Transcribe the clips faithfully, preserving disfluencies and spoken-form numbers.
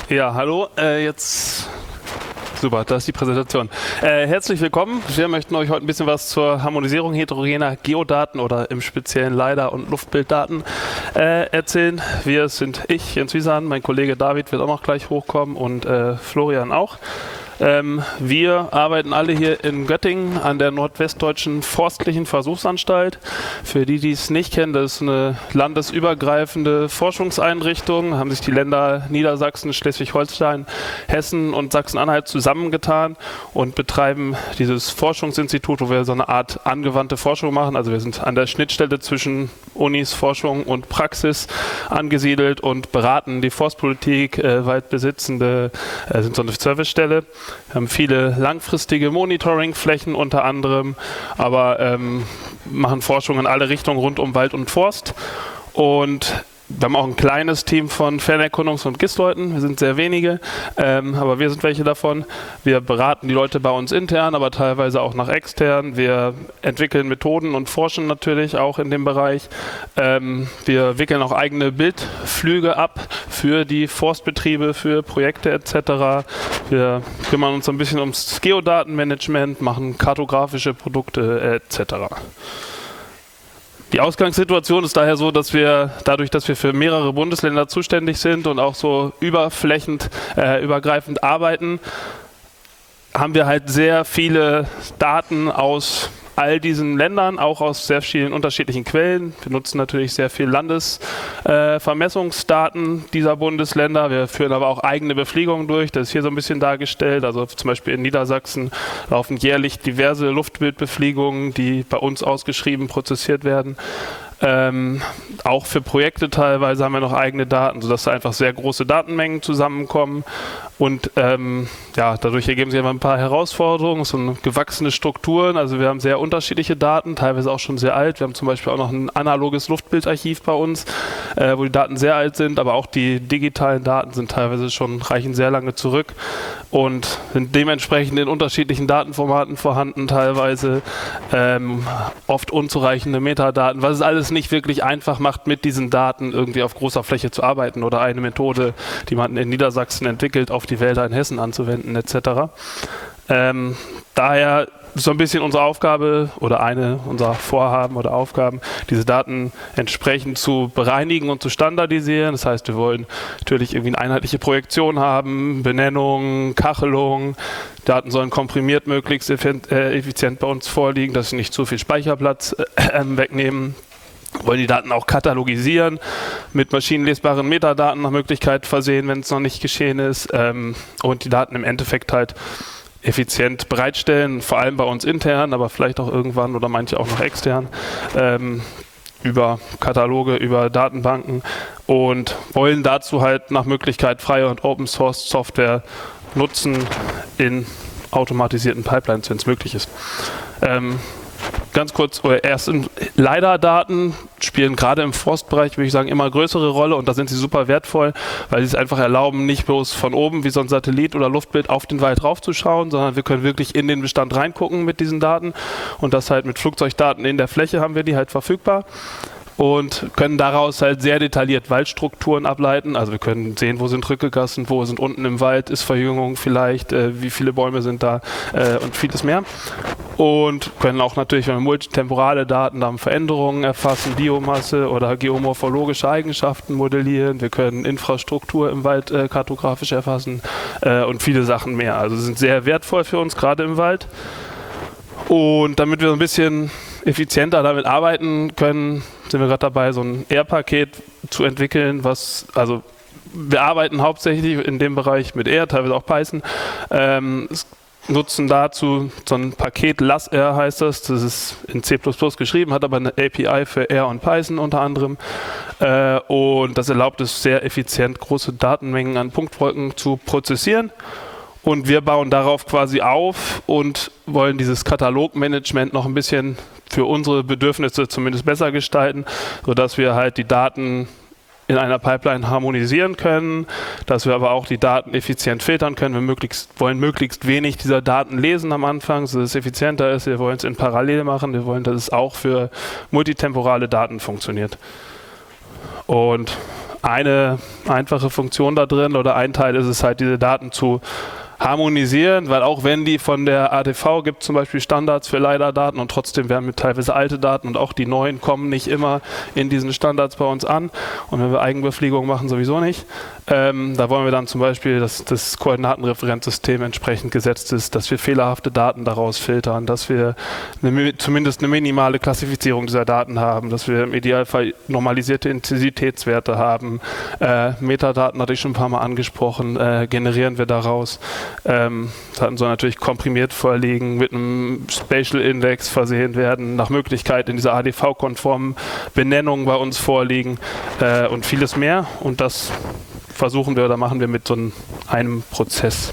Ja, hallo, äh, jetzt... Super, das ist die Präsentation. Äh, herzlich willkommen. Wir möchten euch heute ein bisschen was zur Harmonisierung heterogener Geodaten oder im Speziellen LiDAR- und Luftbilddaten äh, erzählen. Wir sind ich, Jens Wiesan, mein Kollege David wird auch noch gleich hochkommen und äh, Florian auch. Ähm, wir arbeiten alle hier in Göttingen an der Nordwestdeutschen Forstlichen Versuchsanstalt. Für die, die es nicht kennen, das ist eine landesübergreifende Forschungseinrichtung. Haben sich die Länder Niedersachsen, Schleswig-Holstein, Hessen und Sachsen-Anhalt zusammengetan und betreiben dieses Forschungsinstitut, wo wir so eine Art angewandte Forschung machen. Also wir sind an der Schnittstelle zwischen Unis, Forschung und Praxis angesiedelt und beraten die Forstpolitik, äh, Waldbesitzende, äh, sind so eine Servicestelle. Wir haben viele langfristige Monitoringflächen unter anderem, aber ähm, machen Forschung in alle Richtungen rund um Wald und Forst. Und wir haben auch ein kleines Team von Fernerkundungs- und G I S-Leuten. Wir sind sehr wenige, ähm, aber wir sind welche davon. Wir beraten die Leute bei uns intern, aber teilweise auch nach extern. Wir entwickeln Methoden und forschen natürlich auch in dem Bereich. Ähm, wir wickeln auch eigene Bildflüge ab für die Forstbetriebe, für Projekte et cetera. Wir kümmern uns so ein bisschen ums Geodatenmanagement, machen kartografische Produkte et cetera. Die Ausgangssituation ist daher so, dass wir dadurch, dass wir für mehrere Bundesländer zuständig sind und auch so überflächend, äh, übergreifend arbeiten, haben wir halt sehr viele Daten aus all diesen Ländern, auch aus sehr vielen unterschiedlichen Quellen. Wir nutzen natürlich sehr viel Landesvermessungsdaten äh, dieser Bundesländer. Wir führen aber auch eigene Befliegungen durch. Das ist hier so ein bisschen dargestellt. Also zum Beispiel in Niedersachsen laufen jährlich diverse Luftbildbefliegungen, die bei uns ausgeschrieben, prozessiert werden. Ähm, auch für Projekte teilweise haben wir noch eigene Daten, sodass da einfach sehr große Datenmengen zusammenkommen. Und ähm, ja, dadurch ergeben sich immer ein paar Herausforderungen, so gewachsene Strukturen. Also wir haben sehr unterschiedliche Daten, teilweise auch schon sehr alt. Wir haben zum Beispiel auch noch ein analoges Luftbildarchiv bei uns, äh, wo die Daten sehr alt sind, aber auch die digitalen Daten sind teilweise schon, reichen sehr lange zurück und sind dementsprechend in unterschiedlichen Datenformaten vorhanden, teilweise ähm, oft unzureichende Metadaten, was es alles nicht wirklich einfach macht, mit diesen Daten irgendwie auf großer Fläche zu arbeiten oder eine Methode, die man in Niedersachsen entwickelt, auf die Wälder in Hessen anzuwenden et cetera. Ähm, daher ist so ein bisschen unsere Aufgabe oder eine unserer Vorhaben oder Aufgaben, diese Daten entsprechend zu bereinigen und zu standardisieren. Das heißt, wir wollen natürlich irgendwie eine einheitliche Projektion haben, Benennung, Kachelung. Daten sollen komprimiert möglichst effizient bei uns vorliegen, dass sie nicht zu viel Speicherplatz äh, wegnehmen. Wir wollen die Daten auch katalogisieren, mit maschinenlesbaren Metadaten nach Möglichkeit versehen, wenn es noch nicht geschehen ist, ähm, und die Daten im Endeffekt halt effizient bereitstellen, vor allem bei uns intern, aber vielleicht auch irgendwann oder manche auch noch extern, ähm, über Kataloge, über Datenbanken und wollen dazu halt nach Möglichkeit freie und Open Source Software nutzen in automatisierten Pipelines, wenn es möglich ist. Ähm, Ganz kurz, erst LiDAR-Daten spielen gerade im Forstbereich, würde ich sagen, immer größere Rolle und da sind sie super wertvoll, weil sie es einfach erlauben, nicht bloß von oben wie so ein Satellit oder Luftbild auf den Wald raufzuschauen, sondern wir können wirklich in den Bestand reingucken mit diesen Daten und das halt mit Flugzeugdaten in der Fläche haben wir die halt verfügbar. Und können daraus halt sehr detailliert Waldstrukturen ableiten. Also wir können sehen, wo sind Rückegassen, wo sind unten im Wald, ist Verjüngung vielleicht, äh, wie viele Bäume sind da äh, und vieles mehr. Und können auch natürlich, wenn wir multitemporale Daten haben, Veränderungen erfassen, Biomasse oder geomorphologische Eigenschaften modellieren. Wir können Infrastruktur im Wald äh, kartografisch erfassen äh, und viele Sachen mehr. Also sind sehr wertvoll für uns, gerade im Wald. Und damit wir so ein bisschen effizienter damit arbeiten können, sind wir gerade dabei, so ein R-Paket zu entwickeln, was, also wir arbeiten hauptsächlich in dem Bereich mit R, teilweise auch Python, ähm, nutzen dazu so ein Paket, LassR heißt das, das ist in C plus plus geschrieben, hat aber eine A P I für R und Python unter anderem äh, und das erlaubt es sehr effizient, große Datenmengen an Punktwolken zu prozessieren. Und wir bauen darauf quasi auf und wollen dieses Katalogmanagement noch ein bisschen für unsere Bedürfnisse zumindest besser gestalten, sodass wir halt die Daten in einer Pipeline harmonisieren können, dass wir aber auch die Daten effizient filtern können. Wir möglichst, wollen möglichst wenig dieser Daten lesen am Anfang, sodass es effizienter ist. Wir wollen es in parallel machen. Wir wollen, dass es auch für multitemporale Daten funktioniert. Und eine einfache Funktion da drin oder ein Teil ist es halt, diese Daten zu harmonisieren, weil auch wenn die von der A T V gibt zum Beispiel Standards für LiDAR-Daten und trotzdem werden wir teilweise alte Daten und auch die neuen kommen nicht immer in diesen Standards bei uns an und wenn wir Eigenbefliegung machen, sowieso nicht. Ähm, da wollen wir dann zum Beispiel, dass das Koordinatenreferenzsystem entsprechend gesetzt ist, dass wir fehlerhafte Daten daraus filtern, dass wir eine, zumindest eine minimale Klassifizierung dieser Daten haben, dass wir im Idealfall normalisierte Intensitätswerte haben. Äh, Metadaten hatte ich schon ein paar Mal angesprochen, äh, generieren wir daraus. Ähm, Daten sollen natürlich komprimiert vorliegen, mit einem Spatial Index versehen werden, nach Möglichkeit in dieser A D V-konformen Benennung bei uns vorliegen äh, und vieles mehr. Und das versuchen wir oder machen wir mit so einem, einem Prozess.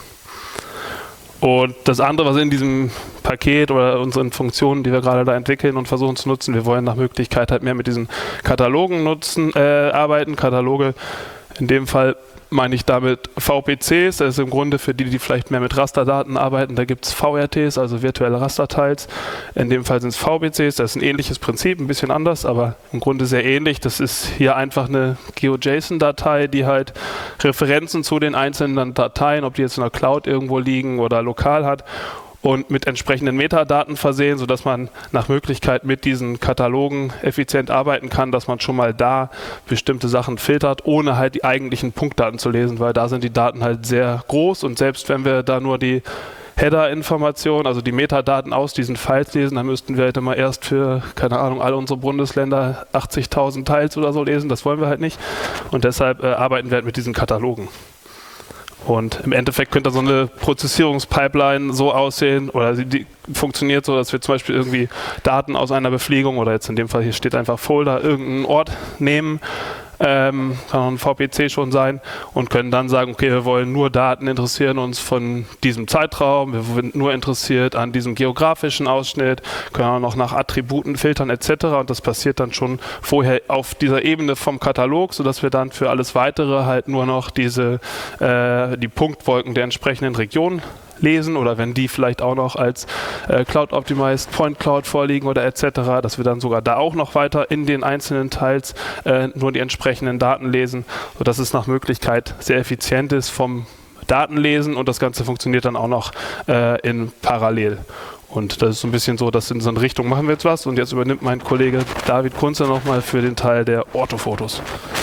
Und das andere, was in diesem Paket oder unseren Funktionen, die wir gerade da entwickeln und versuchen zu nutzen, wir wollen nach Möglichkeit halt mehr mit diesen Katalogen nutzen, äh, arbeiten. Kataloge, in dem Fall meine ich damit V P Cs, das ist im Grunde für die, die vielleicht mehr mit Rasterdaten arbeiten, da gibt es V R Ts, also virtuelle Rasterteils. In dem Fall sind es V P Cs, das ist ein ähnliches Prinzip, ein bisschen anders, aber im Grunde sehr ähnlich. Das ist hier einfach eine GeoJSON-Datei, die halt Referenzen zu den einzelnen Dateien, ob die jetzt in der Cloud irgendwo liegen oder lokal hat, und mit entsprechenden Metadaten versehen, sodass man nach Möglichkeit mit diesen Katalogen effizient arbeiten kann, dass man schon mal da bestimmte Sachen filtert, ohne halt die eigentlichen Punktdaten zu lesen, weil da sind die Daten halt sehr groß und selbst wenn wir da nur die Header-Informationen, also die Metadaten aus diesen Files lesen, dann müssten wir halt immer erst für, keine Ahnung, alle unsere Bundesländer achtzigtausend Teils oder so lesen, das wollen wir halt nicht und deshalb äh, arbeiten wir halt mit diesen Katalogen. Und im Endeffekt könnte so eine Prozessierungspipeline so aussehen oder die, die funktioniert so, dass wir zum Beispiel irgendwie Daten aus einer Befliegung oder jetzt in dem Fall hier steht einfach Folder, irgendeinen Ort nehmen, ähm, kann auch ein V P C schon sein und können dann sagen, okay, wir wollen nur Daten, interessieren uns von diesem Zeitraum, wir sind nur interessiert an diesem geografischen Ausschnitt, können auch noch nach Attributen filtern et cetera. Und das passiert dann schon vorher auf dieser Ebene vom Katalog, sodass wir dann für alles Weitere halt nur noch diese äh, die Punktwolken der entsprechenden Region lesen oder wenn die vielleicht auch noch als äh, Cloud-Optimized Point Cloud vorliegen oder et cetera, dass wir dann sogar da auch noch weiter in den einzelnen Teils äh, nur die entsprechenden Daten lesen, sodass es nach Möglichkeit sehr effizient ist vom Datenlesen und das Ganze funktioniert dann auch noch äh, in parallel. Und das ist so ein bisschen so, dass in so eine Richtung machen wir jetzt was und jetzt übernimmt mein Kollege David Kunze nochmal für den Teil der Orthofotos.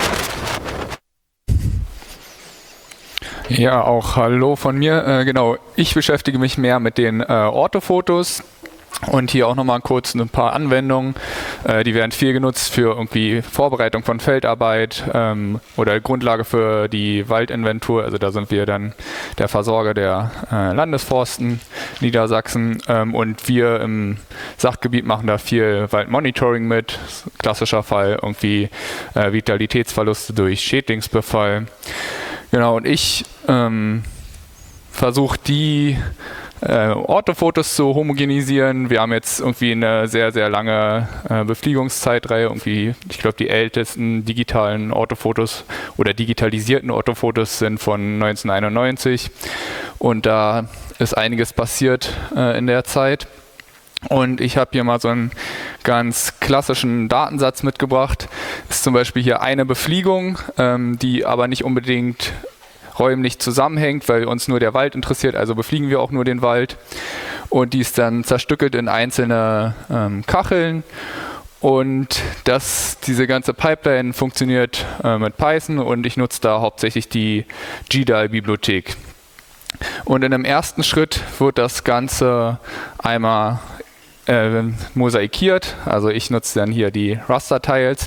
Ja, auch hallo von mir. Äh, genau, ich beschäftige mich mehr mit den äh, Orthofotos und hier auch nochmal kurz ein paar Anwendungen. Äh, die werden viel genutzt für irgendwie Vorbereitung von Feldarbeit ähm, oder Grundlage für die Waldinventur. Also da sind wir dann der Versorger der äh, Landesforsten Niedersachsen ähm, und wir im Sachgebiet machen da viel Waldmonitoring mit. Klassischer Fall irgendwie äh, Vitalitätsverluste durch Schädlingsbefall. Genau, und ich ähm, versuche die äh, Orthofotos zu homogenisieren. Wir haben jetzt irgendwie eine sehr, sehr lange äh, Befliegungszeitreihe. Irgendwie, ich glaube, die ältesten digitalen Orthofotos oder digitalisierten Orthofotos sind von neunzehnhunderteinundneunzig. Und da ist einiges passiert äh, in der Zeit. Und ich habe hier mal so einen ganz klassischen Datensatz mitgebracht. Das ist zum Beispiel hier eine Befliegung, ähm, die aber nicht unbedingt räumlich zusammenhängt, weil uns nur der Wald interessiert, also befliegen wir auch nur den Wald. Und die ist dann zerstückelt in einzelne ähm, Kacheln. Und das, diese ganze Pipeline funktioniert äh, mit Python und ich nutze da hauptsächlich die G D A L-Bibliothek. Und in einem ersten Schritt wird das Ganze einmal Äh, mosaikiert, also ich nutze dann hier die Raster-Tiles,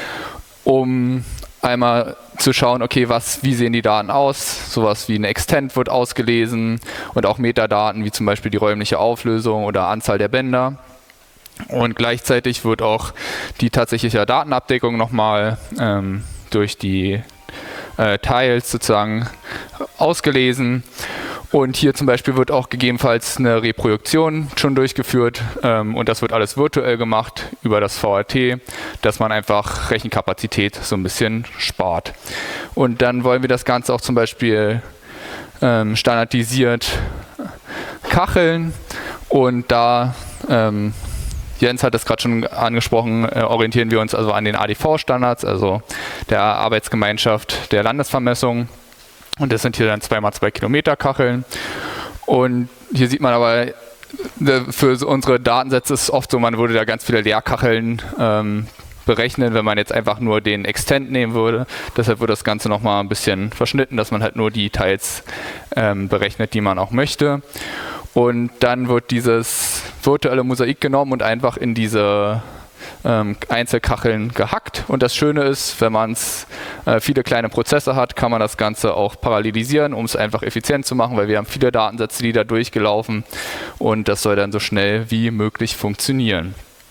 um einmal zu schauen, okay, was, wie sehen die Daten aus, sowas wie ein Extent wird ausgelesen und auch Metadaten, wie zum Beispiel die räumliche Auflösung oder Anzahl der Bänder und gleichzeitig wird auch die tatsächliche Datenabdeckung nochmal ähm, durch die äh, Tiles sozusagen ausgelesen. Und hier zum Beispiel wird auch gegebenenfalls eine Reproduktion schon durchgeführt ähm, und das wird alles virtuell gemacht über das V R T, dass man einfach Rechenkapazität so ein bisschen spart. Und dann wollen wir das Ganze auch zum Beispiel ähm, standardisiert kacheln und da ähm, Jens hat es gerade schon angesprochen, äh, orientieren wir uns also an den A D V-Standards, also der Arbeitsgemeinschaft der Landesvermessung. Und das sind hier dann zwei mal zwei Kilometer Kacheln. Und hier sieht man aber, für unsere Datensätze ist es oft so, man würde da ganz viele Leerkacheln ähm, berechnen, wenn man jetzt einfach nur den Extent nehmen würde. Deshalb wird das Ganze nochmal ein bisschen verschnitten, dass man halt nur die Teils ähm, berechnet, die man auch möchte. Und dann wird dieses virtuelle Mosaik genommen und einfach in diese ähm, Einzelkacheln gehackt. Und das Schöne ist, wenn man äh, viele kleine Prozesse hat, kann man das Ganze auch parallelisieren, um es einfach effizient zu machen, weil wir haben viele Datensätze, die da durchgelaufen, und das soll dann so schnell wie möglich funktionieren.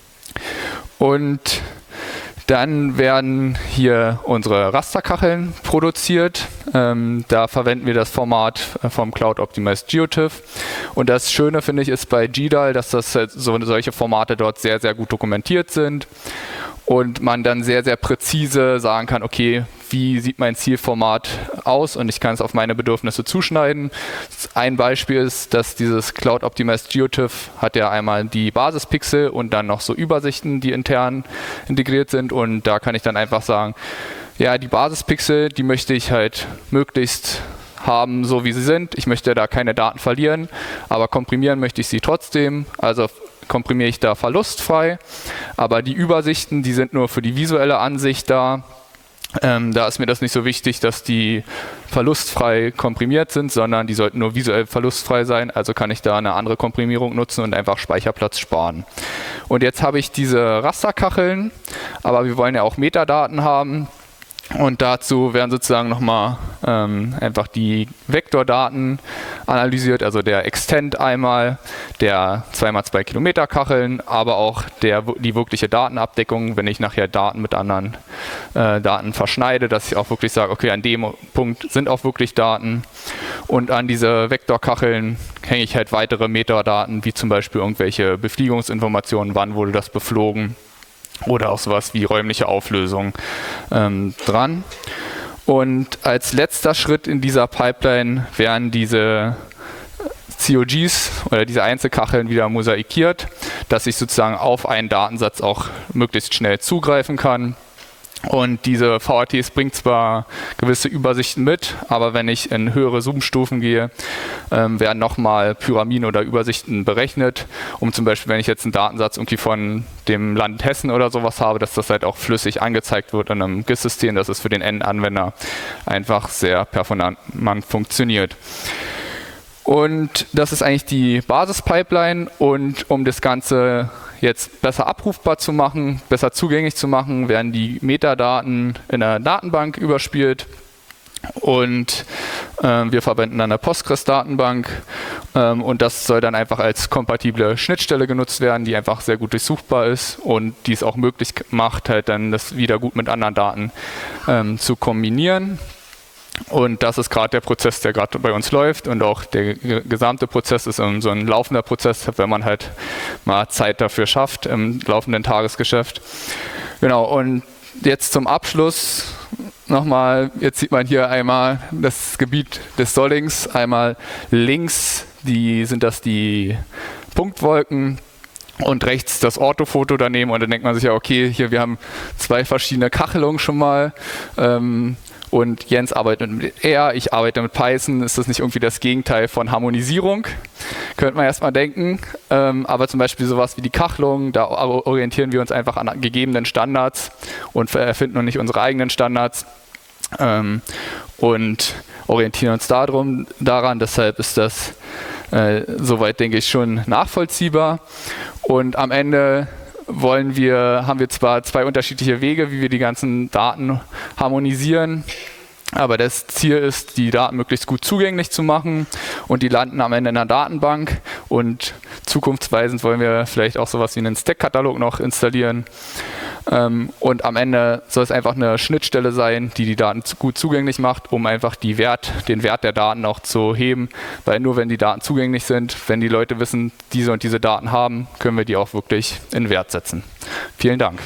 Und dann werden hier unsere Rasterkacheln produziert. Ähm, da verwenden wir das Format vom Cloud Optimized GeoTIFF. Und das Schöne, finde ich, ist bei G D A L, dass das halt so, solche Formate dort sehr, sehr gut dokumentiert sind. Und man dann sehr, sehr präzise sagen kann, okay, wie sieht mein Zielformat aus, und ich kann es auf meine Bedürfnisse zuschneiden. Ein Beispiel ist, dass dieses Cloud Optimized GeoTIFF hat ja einmal die Basispixel und dann noch so Übersichten, die intern integriert sind, und da kann ich dann einfach sagen, ja, die Basispixel, die möchte ich halt möglichst haben, so wie sie sind. Ich möchte da keine Daten verlieren, aber komprimieren möchte ich sie trotzdem. Also komprimiere ich da verlustfrei, aber die Übersichten, die sind nur für die visuelle Ansicht da. Ähm, da ist mir das nicht so wichtig, dass die verlustfrei komprimiert sind, sondern die sollten nur visuell verlustfrei sein. Also kann ich da eine andere Komprimierung nutzen und einfach Speicherplatz sparen. Und jetzt habe ich diese Rasterkacheln, aber wir wollen ja auch Metadaten haben. Und dazu werden sozusagen nochmal ähm, einfach die Vektordaten analysiert, also der Extent einmal, der zwei mal zwei Kilometer Kacheln, aber auch der, die wirkliche Datenabdeckung, wenn ich nachher Daten mit anderen äh, Daten verschneide, dass ich auch wirklich sage, okay, an dem Punkt sind auch wirklich Daten. Und an diese Vektorkacheln hänge ich halt weitere Metadaten, wie zum Beispiel irgendwelche Befliegungsinformationen, wann wurde das beflogen, oder auch sowas wie räumliche Auflösung ähm, dran. Und als letzter Schritt in dieser Pipeline werden diese C O Gs oder diese Einzelkacheln wieder mosaikiert, dass ich sozusagen auf einen Datensatz auch möglichst schnell zugreifen kann. Und diese V A Ts bringt zwar gewisse Übersichten mit, aber wenn ich in höhere Zoom-Stufen gehe, ähm, werden nochmal Pyramiden oder Übersichten berechnet, um zum Beispiel, wenn ich jetzt einen Datensatz irgendwie von dem Land Hessen oder sowas habe, dass das halt auch flüssig angezeigt wird in einem G I S-System, dass es für den Endanwender einfach sehr performant funktioniert. Und das ist eigentlich die Basispipeline, und um das Ganze jetzt besser abrufbar zu machen, besser zugänglich zu machen, werden die Metadaten in der Datenbank überspielt, und äh, wir verwenden dann eine Postgres-Datenbank, ähm, und das soll dann einfach als kompatible Schnittstelle genutzt werden, die einfach sehr gut durchsuchbar ist und die es auch möglich macht, halt dann das wieder gut mit anderen Daten ähm, zu kombinieren. Und das ist gerade der Prozess, der gerade bei uns läuft, und auch der gesamte Prozess ist so ein laufender Prozess, wenn man halt mal Zeit dafür schafft im laufenden Tagesgeschäft. Genau, und jetzt zum Abschluss nochmal, jetzt sieht man hier einmal das Gebiet des Sollings, einmal links die, sind das die Punktwolken, und rechts das Orthofoto daneben, und dann denkt man sich ja, okay, hier wir haben zwei verschiedene Kachelungen schon mal, ähm, und Jens arbeitet mit R, ich arbeite mit Python. Ist das nicht irgendwie das Gegenteil von Harmonisierung? Könnte man erstmal denken. Ähm, aber zum Beispiel sowas wie die Kachelung, da orientieren wir uns einfach an gegebenen Standards und erfinden noch nicht unsere eigenen Standards. Ähm, und orientieren uns darum, daran. Deshalb ist das äh, soweit, denke ich, schon nachvollziehbar. Und am Ende wollen wir, haben wir zwar zwei unterschiedliche Wege, wie wir die ganzen Daten harmonisieren, aber das Ziel ist, die Daten möglichst gut zugänglich zu machen, und die landen am Ende in einer Datenbank, und zukunftsweisend wollen wir vielleicht auch sowas wie einen Stack-Katalog noch installieren. Ähm, und am Ende soll es einfach eine Schnittstelle sein, die die Daten gut zugänglich macht, um einfach die Wert, den Wert der Daten auch zu heben, weil nur wenn die Daten zugänglich sind, wenn die Leute wissen, diese und diese Daten haben, können wir die auch wirklich in Wert setzen. Vielen Dank.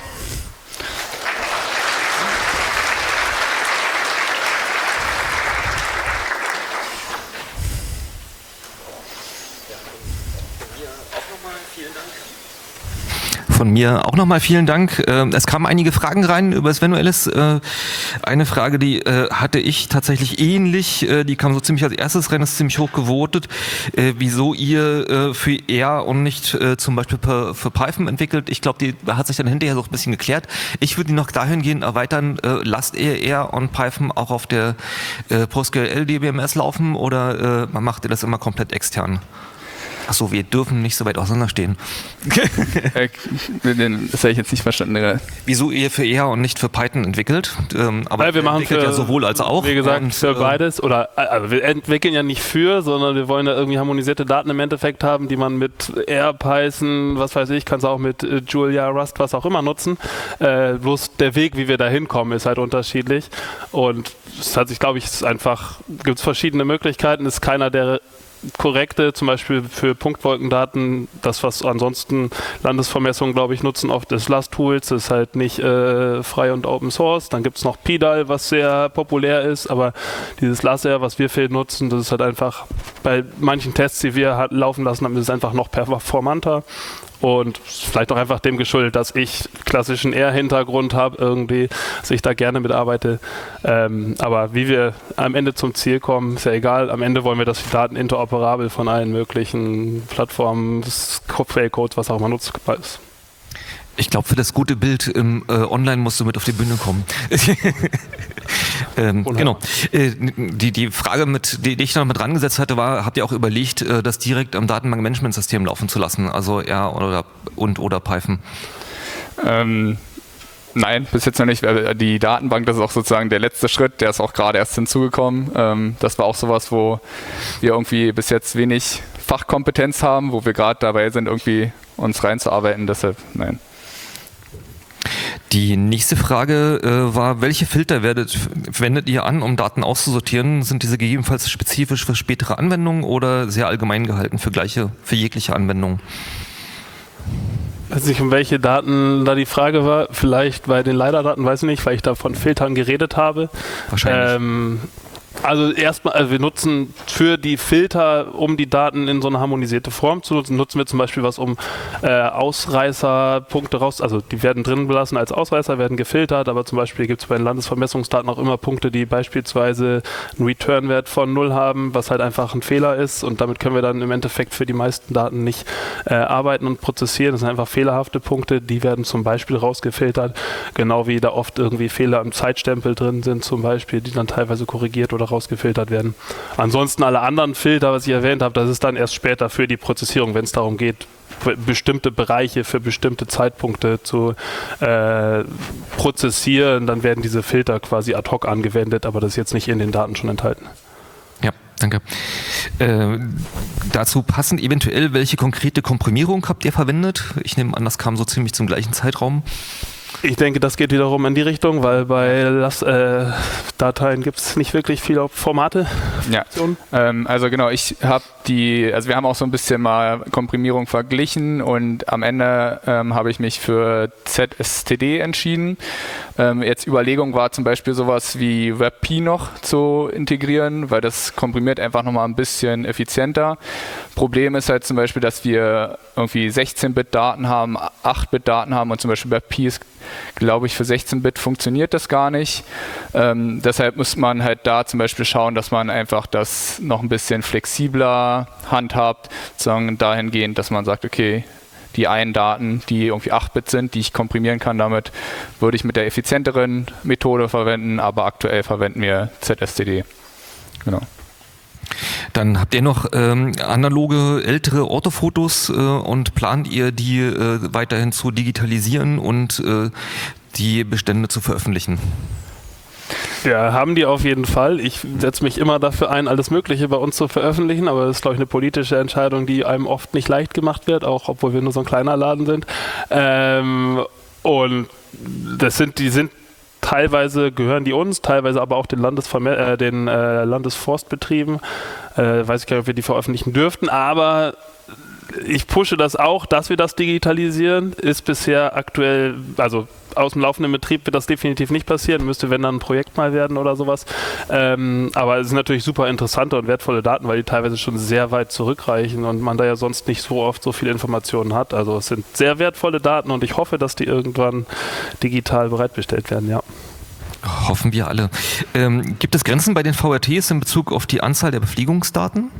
Von mir auch nochmal vielen Dank. Es kamen einige Fragen rein über Sven Nolles. Eine Frage, die hatte ich tatsächlich ähnlich, die kam so ziemlich als erstes rein, ist ziemlich hoch gewotet. Wieso ihr für R und nicht zum Beispiel für Python entwickelt? Ich glaube, die hat sich dann hinterher so ein bisschen geklärt. Ich würde die noch dahingehend erweitern, lasst ihr R und Python auch auf der PostgreSQL D B M S laufen oder macht ihr das immer komplett extern? Achso, wir dürfen nicht so weit auseinanderstehen. Das habe ich jetzt nicht verstanden. Wieso ihr für R und nicht für Python entwickelt? Ähm, aber ja, wir machen für, ja sowohl als auch. Wie gesagt, und, für beides. Oder also wir entwickeln ja nicht für, sondern wir wollen ja irgendwie harmonisierte Daten im Endeffekt haben, die man mit R, Python, was weiß ich, kannst du auch mit äh, Julia, Rust, was auch immer nutzen. Äh, bloß der Weg, wie wir da hinkommen, ist halt unterschiedlich. Und es hat sich, glaube ich, einfach, gibt es verschiedene Möglichkeiten. Es ist keiner der korrekte, zum Beispiel für Punktwolkendaten, das, was ansonsten Landesvermessungen, glaube ich, nutzen, oft das L A S-Tools, das ist halt nicht äh, frei und Open Source. Dann gibt es noch P D A L, was sehr populär ist, aber dieses Laser, was wir viel nutzen, das ist halt einfach bei manchen Tests, die wir halt laufen lassen haben, ist es einfach noch performanter. Und vielleicht auch einfach dem geschuldet, dass ich klassischen R-Hintergrund habe, irgendwie, dass ich da gerne mitarbeite. Ähm, aber wie wir am Ende zum Ziel kommen, ist ja egal. Am Ende wollen wir, dass die Daten interoperabel von allen möglichen Plattformen, Quellcodes, was auch immer nutzbar ist. Ich glaube, für das gute Bild im äh, Online musst du mit auf die Bühne kommen. ähm, genau. Äh, die, die Frage, mit, die, die ich noch mit dran gesetzt hatte, war, habt ihr auch überlegt, äh, das direkt am Datenbankmanagementsystem laufen zu lassen? Also R oder, und oder Python? Ähm, nein, bis jetzt noch nicht. Die Datenbank, das ist auch sozusagen der letzte Schritt, der ist auch gerade erst hinzugekommen. Ähm, das war auch sowas, wo wir irgendwie bis jetzt wenig Fachkompetenz haben, wo wir gerade dabei sind, irgendwie uns reinzuarbeiten. Deshalb nein. Die nächste Frage äh, war, welche Filter werdet, wendet ihr an, um Daten auszusortieren? Sind diese gegebenenfalls spezifisch für spätere Anwendungen oder sehr allgemein gehalten für gleiche, für jegliche Anwendung? Ich weiß nicht, um welche Daten da die Frage war. Vielleicht bei den Leider-Daten, weiß ich nicht, weil ich da von Filtern geredet habe. Wahrscheinlich. Ähm, Also erstmal, also wir nutzen für die Filter, um die Daten in so eine harmonisierte Form zu nutzen, nutzen wir zum Beispiel was, um äh, Ausreißerpunkte raus, also die werden drin belassen als Ausreißer, werden gefiltert, aber zum Beispiel gibt es bei den Landesvermessungsdaten auch immer Punkte, die beispielsweise einen Return-Wert von null haben, was halt einfach ein Fehler ist und damit können wir dann im Endeffekt für die meisten Daten nicht äh, arbeiten und prozessieren. Das sind einfach fehlerhafte Punkte, die werden zum Beispiel rausgefiltert, genau wie da oft irgendwie Fehler im Zeitstempel drin sind zum Beispiel, die dann teilweise korrigiert oder rausgefiltert werden. Ansonsten alle anderen Filter, was ich erwähnt habe, das ist dann erst später für die Prozessierung, wenn es darum geht, bestimmte Bereiche für bestimmte Zeitpunkte zu äh, prozessieren, dann werden diese Filter quasi ad hoc angewendet, aber das ist jetzt nicht in den Daten schon enthalten. Ja, danke. Äh, dazu passend eventuell, welche konkrete Komprimierung habt ihr verwendet? Ich nehme an, das kam so ziemlich zum gleichen Zeitraum. Ich denke, das geht wiederum in die Richtung, weil bei Las, äh, Dateien gibt es nicht wirklich viele Formate. Ja, ähm, also genau, ich habe die, also wir haben auch so ein bisschen mal Komprimierung verglichen und am Ende ähm, habe ich mich für Z S T D entschieden. Ähm, jetzt Überlegung war zum Beispiel sowas wie WebP noch zu integrieren, weil das komprimiert einfach nochmal ein bisschen effizienter. Problem ist halt zum Beispiel, dass wir irgendwie sechzehn Bit Daten haben, acht Bit Daten haben und zum Beispiel WebP ist, glaube ich, für sechzehn Bit funktioniert das gar nicht. Ähm, deshalb muss man halt da zum Beispiel schauen, dass man einfach das noch ein bisschen flexibler handhabt, sozusagen dahingehend, dass man sagt, okay, die einen Daten, die irgendwie acht Bit sind, die ich komprimieren kann, damit würde ich mit der effizienteren Methode verwenden, aber aktuell verwenden wir Z S T D. Genau. Dann habt ihr noch ähm, analoge, ältere Orthofotos äh, und plant ihr, die äh, weiterhin zu digitalisieren und äh, die Bestände zu veröffentlichen? Ja, haben die auf jeden Fall. Ich setze mich immer dafür ein, alles Mögliche bei uns zu veröffentlichen, aber das ist, glaube ich, eine politische Entscheidung, die einem oft nicht leicht gemacht wird, auch obwohl wir nur so ein kleiner Laden sind. Ähm, und das sind, die sind teilweise gehören die uns, teilweise aber auch den, Landesverme äh, den äh, Landesforstbetrieben. Äh, weiß ich gar nicht, ob wir die veröffentlichen dürften, aber ich pushe das auch, dass wir das digitalisieren, ist bisher aktuell, also aus dem laufenden Betrieb wird das definitiv nicht passieren, müsste wenn dann ein Projekt mal werden oder sowas. Ähm, aber es sind natürlich super interessante und wertvolle Daten, weil die teilweise schon sehr weit zurückreichen und man da ja sonst nicht so oft so viele Informationen hat. Also es sind sehr wertvolle Daten und ich hoffe, dass die irgendwann digital bereitgestellt werden, ja. Hoffen wir alle. Ähm, gibt es Grenzen bei den V R Ts in Bezug auf die Anzahl der Befliegungsdaten?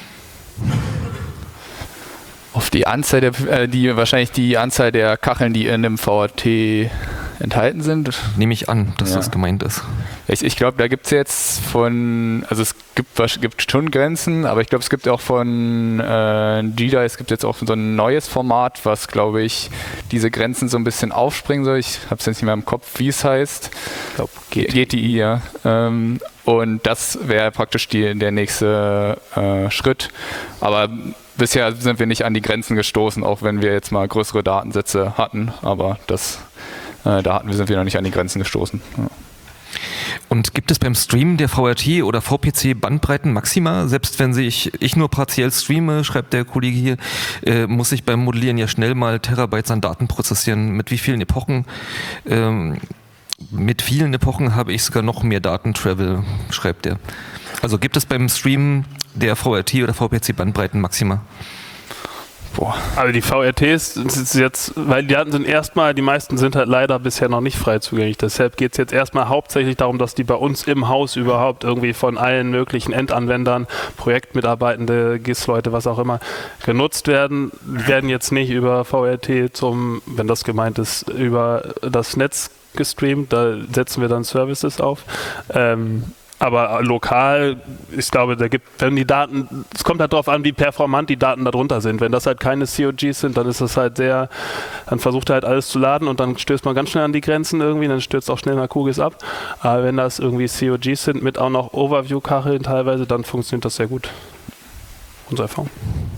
Auf die Anzahl der, äh, die wahrscheinlich die Anzahl der Kacheln, die in einem V R T enthalten sind. Nehme ich an, dass ja. das gemeint ist. Ich, ich glaube, da gibt es jetzt von, also es gibt, gibt schon Grenzen, aber ich glaube, es gibt auch von äh, G I D A, es gibt jetzt auch so ein neues Format, was, glaube ich, diese Grenzen so ein bisschen aufspringen soll. Ich habe es jetzt nicht mehr im Kopf, wie es heißt. Ich glaube, G T I, ja. Ähm, und das wäre praktisch die, der nächste äh, Schritt. Aber bisher sind wir nicht an die Grenzen gestoßen, auch wenn wir jetzt mal größere Datensätze hatten, aber das, äh, da hatten wir, sind wir noch nicht an die Grenzen gestoßen. Ja. Und gibt es beim Stream der V R T oder V P C Bandbreiten Maxima? Selbst wenn ich, ich nur partiell streame, schreibt der Kollege hier, äh, muss ich beim Modellieren ja schnell mal Terabytes an Daten prozessieren. Mit wie vielen Epochen? Ähm, mit vielen Epochen habe ich sogar noch mehr Datentravel, schreibt er. Also gibt es beim Stream der V R T oder V P C Bandbreiten Maxima? Boah. Also die V R Ts sind jetzt, weil die Daten sind erstmal, die meisten sind halt leider bisher noch nicht frei zugänglich. Deshalb geht es jetzt erstmal hauptsächlich darum, dass die bei uns im Haus überhaupt irgendwie von allen möglichen Endanwendern, Projektmitarbeitende, G I S-Leute, was auch immer, genutzt werden. Die werden jetzt nicht über V R T zum, wenn das gemeint ist, über das Netz gestreamt. Da setzen wir dann Services auf. Ähm, Aber lokal, ich glaube, da gibt, wenn die Daten, es kommt halt darauf an, wie performant die Daten darunter sind. Wenn das halt keine C O Gs sind, dann ist das halt sehr, dann versucht er halt alles zu laden und dann stößt man ganz schnell an die Grenzen irgendwie, dann stürzt auch schnell mal Q G I S ab. Aber wenn das irgendwie C O Gs sind mit auch noch Overview-Kacheln teilweise, dann funktioniert das sehr gut. Unsere Erfahrung.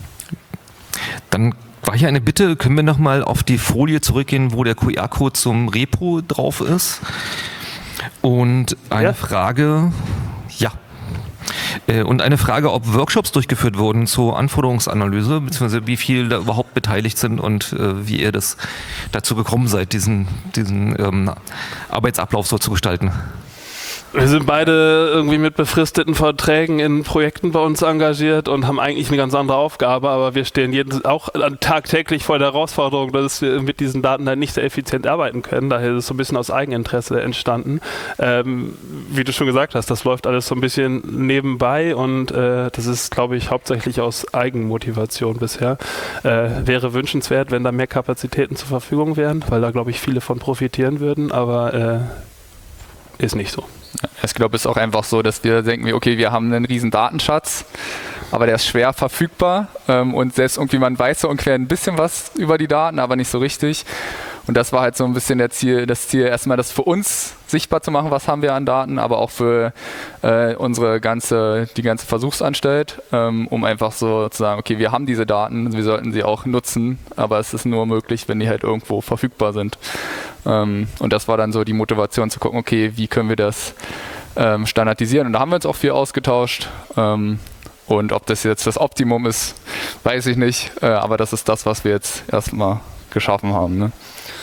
Dann war hier eine Bitte, können wir nochmal auf die Folie zurückgehen, wo der Q R-Code zum Repo drauf ist? Und eine ja. Frage, ja, äh, und eine Frage, ob Workshops durchgeführt wurden zur Anforderungsanalyse, beziehungsweise wie viele da überhaupt beteiligt sind und äh, wie ihr das dazu gekommen seid, diesen, diesen ähm, Arbeitsablauf so zu gestalten. Wir sind beide irgendwie mit befristeten Verträgen in Projekten bei uns engagiert und haben eigentlich eine ganz andere Aufgabe, aber wir stehen jeden, auch tagtäglich vor der Herausforderung, dass wir mit diesen Daten dann nicht sehr effizient arbeiten können. Daher ist es so ein bisschen aus Eigeninteresse entstanden. Ähm, wie du schon gesagt hast, das läuft alles so ein bisschen nebenbei und äh, das ist, glaube ich, hauptsächlich aus Eigenmotivation bisher. Äh, wäre wünschenswert, wenn da mehr Kapazitäten zur Verfügung wären, weil da, glaube ich, viele von profitieren würden, aber äh, ist nicht so. Ich glaube, es ist auch einfach so, dass wir denken, okay, wir haben einen riesen Datenschatz, aber der ist schwer verfügbar ähm, und selbst irgendwie man weiß so ungefähr ein bisschen was über die Daten, aber nicht so richtig. Und das war halt so ein bisschen der Ziel, das Ziel, erstmal das für uns sichtbar zu machen, was haben wir an Daten, aber auch für äh, unsere ganze, die ganze Versuchsanstalt, ähm, um einfach so zu sagen, okay, wir haben diese Daten, wir sollten sie auch nutzen, aber es ist nur möglich, wenn die halt irgendwo verfügbar sind. Ähm, und das war dann so die Motivation zu gucken, okay, wie können wir das ähm, standardisieren? Und da haben wir uns auch viel ausgetauscht. Ähm, und ob das jetzt das Optimum ist, weiß ich nicht, äh, aber das ist das, was wir jetzt erstmal geschaffen haben. Ne?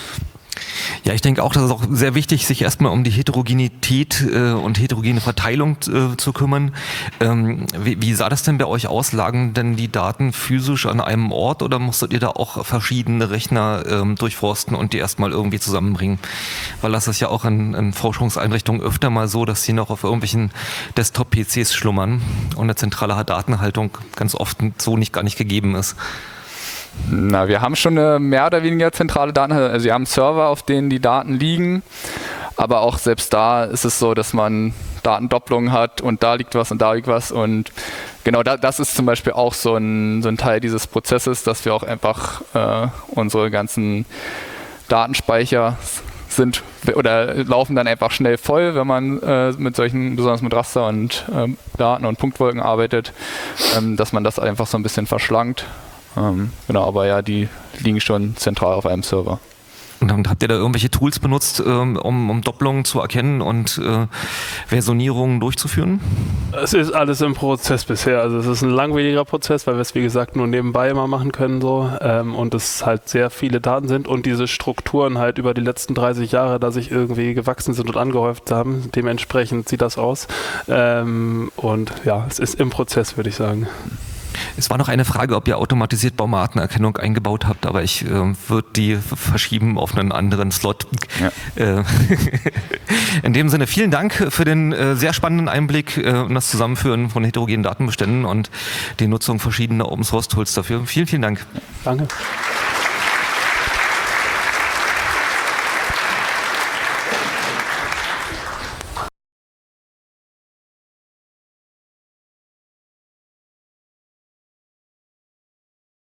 Ja, ich denke auch, das ist auch sehr wichtig, sich erstmal um die Heterogenität äh, und heterogene Verteilung äh, zu kümmern. Ähm, wie, wie sah das denn bei euch aus? Lagen denn die Daten physisch an einem Ort oder musstet ihr da auch verschiedene Rechner ähm, durchforsten und die erstmal irgendwie zusammenbringen? Weil das ist ja auch in, in Forschungseinrichtungen öfter mal so, dass sie noch auf irgendwelchen Desktop-P Cs schlummern und eine zentrale Datenhaltung ganz oft so nicht gar nicht gegeben ist. Na, wir haben schon eine mehr oder weniger zentrale Datenhaltung. Also wir haben Server, auf denen die Daten liegen, aber auch selbst da ist es so, dass man Datendopplungen hat und da liegt was und da liegt was und genau da, das ist zum Beispiel auch so ein, so ein Teil dieses Prozesses, dass wir auch einfach äh, unsere ganzen Datenspeicher sind oder laufen dann einfach schnell voll, wenn man äh, mit solchen, besonders mit Raster und äh, Daten und Punktwolken arbeitet, ähm, dass man das einfach so ein bisschen verschlankt. Ähm, genau, aber ja, die liegen schon zentral auf einem Server. Und dann habt ihr da irgendwelche Tools benutzt, um, um Doppelungen zu erkennen und äh, Versionierungen durchzuführen? Es ist alles im Prozess bisher. Also es ist ein langwieriger Prozess, weil wir es wie gesagt nur nebenbei immer machen können so ähm, und es halt sehr viele Daten sind und diese Strukturen halt über die letzten dreißig Jahre, da sich irgendwie gewachsen sind und angehäuft haben. Dementsprechend sieht das aus. Ähm, und ja, es ist im Prozess, würde ich sagen. Es war noch eine Frage, ob ihr automatisiert Baumartenerkennung eingebaut habt, aber ich äh, würde die verschieben auf einen anderen Slot. Ja. Äh, in dem Sinne, vielen Dank für den äh, sehr spannenden Einblick äh, und das Zusammenführen von heterogenen Datenbeständen und die Nutzung verschiedener Open-Source-Tools dafür. Vielen, vielen Dank. Danke.